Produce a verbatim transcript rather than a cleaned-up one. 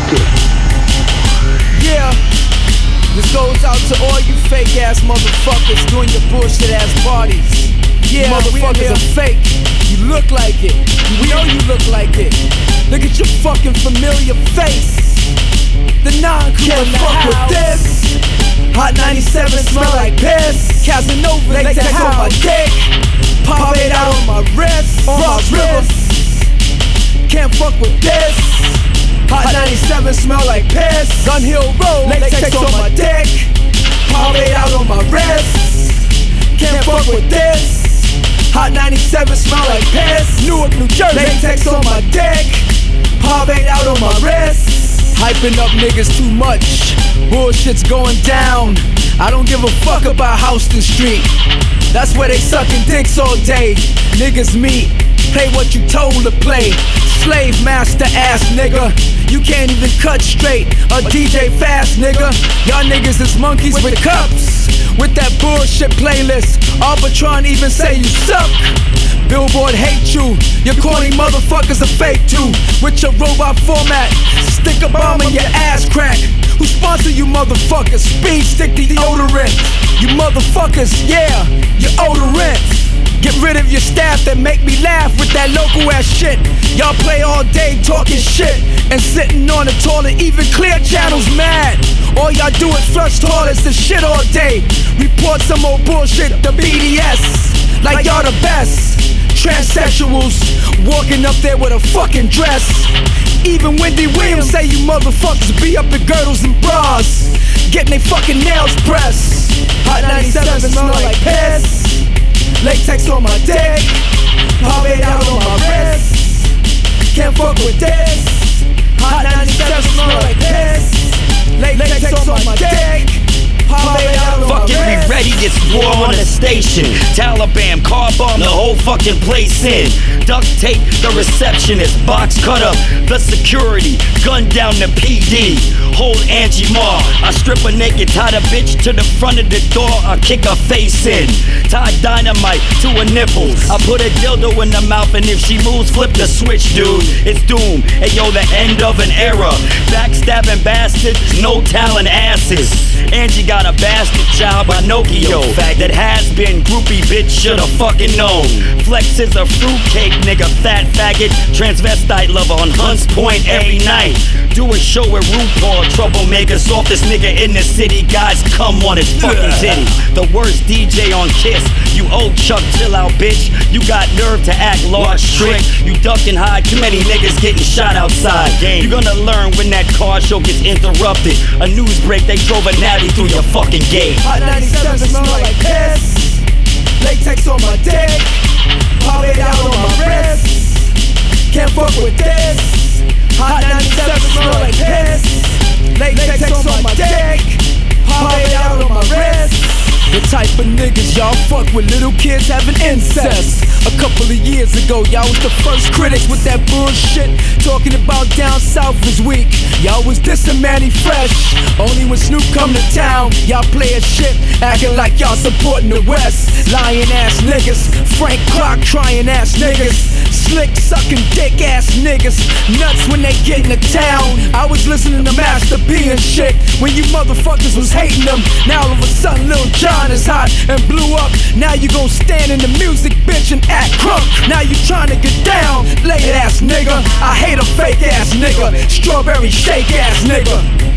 Yeah, this goes out to all you fake ass motherfuckers doing your bullshit ass parties. Yeah, motherfuckers are fake. You look like it. We know you look like it. Look at your fucking familiar face. The non-crew in the fuck with this. Hot ninety-seven smell like piss. Casanova, they take on my dick. Pop it out on my wrist. Ross Rivers. Can't fuck with this. Hot ninety-seven smell like piss. Gun Hill Road, latex on my dick. Pop it out on my wrist. Can't fuck with this. Hot ninety-seven smell like piss. Newark, New Jersey, latex on my dick. Pop it out on my wrist. Hyping up niggas too much. Bullshit's going down. I don't give a fuck about Houston Street. That's where they sucking dicks all day. Niggas meet. Play what you told to play. Slave master ass nigga. You can't even cut straight. A D J fast nigga. Y'all niggas is monkeys with cups. With that bullshit playlist. Arbitron even say you suck. Billboard hate you. Your corny motherfuckers are fake too. With your robot format. Stick a bomb in your ass crack. Who sponsor you motherfuckers? Speed stick deodorant. You motherfuckers, yeah, you're odorant. Get rid of your staff that make me laugh with that local ass shit. Y'all play all day talking shit and sitting on the toilet, even Clear Channel's mad. All y'all do is flush toilets and shit all day. Report some old bullshit to B D S, like y'all the best. Transsexuals walking up there with a fucking dress. Even Wendy Williams say you motherfuckers be up in girdles and bras, getting they fucking nails pressed. Hot ninety-seven smell like piss. Latex on my dick. Pop it out on my wrist. Can't fuck with this. Hot ninety-seven smell like piss. Latex on my dick. Pop it out on my Fucking wrist. be ready, it's war on the station. Taliban, car bomb the whole fucking place in. Duct tape the receptionist, box cut up the security, gun down the P D. Hold Angie Ma, I strip her naked, tie the bitch to the front of the door, I kick her face in. Tie dynamite to her nipples, I put a dildo in her mouth, and if she moves, flip the switch, dude. It's doom, hey yo, the end of an era. Backstabbing bastards, no talent asses. Angie got a bastard child by Nokia that has been groupie, bitch shoulda fucking known. Flex is a fruitcake, nigga, fat faggot, transvestite lover on Hunts Point every night. Do a show with RuPaul, troublemaker, softest nigga in the city, guys come on his fucking titty. The worst D J on Kiss, you old Chuck, chill out bitch. You got nerve to act large trick. You duck and hide, too many niggas getting shot outside. You gonna learn when that car show gets interrupted. A news break, they drove a natty through your fucking gate. Hot ninety-seven smell like piss. Latex on my dick. Pop it out on my wrist. Can't fuck with this. Hot ninety-seven smell like piss. Latex on my dick. Pop it out on my wrist. The type of niggas y'all fuck with little kids having incest. A couple of years ago, y'all was the first critics with that bullshit, talking about down south is weak. Y'all was dissing Manny Fresh. Only when Snoop come to town, y'all play a shit, acting like y'all supporting the West. Lying ass niggas, Frank Clark trying ass niggas, slick sucking dick ass niggas, nuts when they get into town. I was listening to Master P and shit when you motherfuckers was hating them. Now all of a sudden Lil Jon is hot and blew up. Now you gon' stand in the music, bitch, and act crunk. Now you tryna get down, lay ass nigga. I hate a fake ass nigga, strawberry shake ass nigga.